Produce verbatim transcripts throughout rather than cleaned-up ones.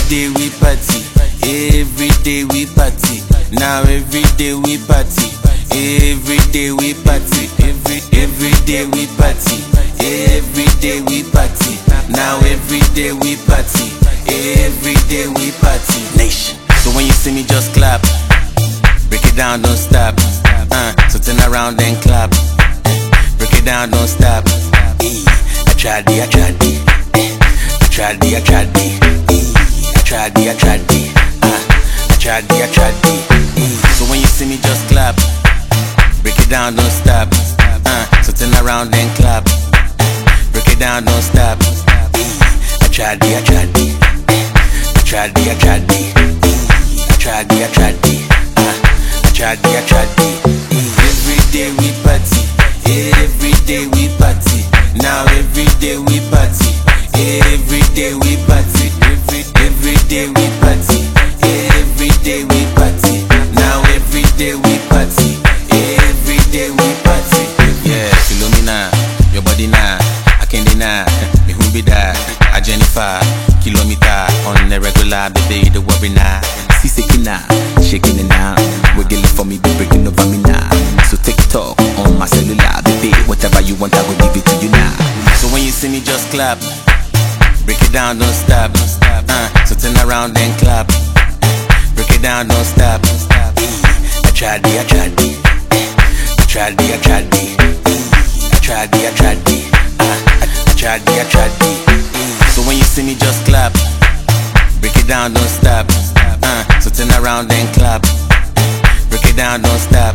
day we party, every day we party. Now every day we party, every day we party, every every day we party, every day we party. Now every day we party, every day we party. Nation. So when you see me, just clap, break it down, don't stop. Uh, so turn around and clap, break it down, don't stop. I tried it, I tried it, I tried it, I tried it, I tried it, I tried it, I tried it, I tried it. So when you see me, just clap, break it down, don't stop. Uh, so turn around and clap, break it down, don't stop. I tried it, I tried it, I tried it, I tried it, I tried it, I tried it, I tried it, I tried it. Every day we party, every day we party. Now every day we party, every day we party, every every day we party, every day we party. Now every day we party, every day we party. Yeah, Philomena, your body now, I can't deny. Me who be that? I Jennifer, kilometer on the regular, baby, the worry now. See shaking now, shaking it now. Wiggling for me, be breaking over me now. So take talk on my cellular, baby. Whatever you want, I will give it to you now. So when you see me, just clap, break it down, don't stop. Uh, so turn around and clap, break it down, don't stop. I tried it, I tried it, I tried it, I tried it, I tried it, I tried it, I tried it, I tried it. So when you see me, just clap, break it down, don't stop. Uh, so turn around and clap, break it down, don't stop.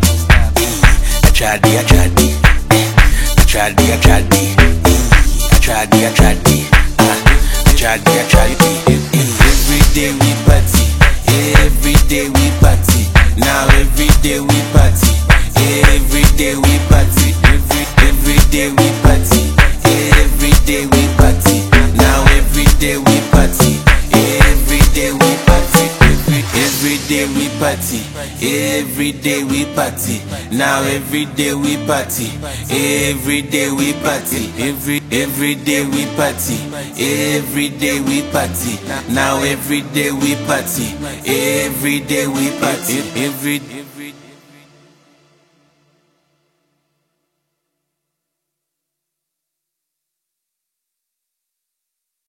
I tried it, I tried it, I tried it, I tried it, I tried it, I tried it, I tried it, I tried it. Every day we party, every day we party. Now every day we party, every day we party, every every day we party, every day we party. Now every day we party, every day we party, every every day we party, every day we party. Now every day we party, every day we party, every every day we party, every day we party. Now every day we party, every day we party, every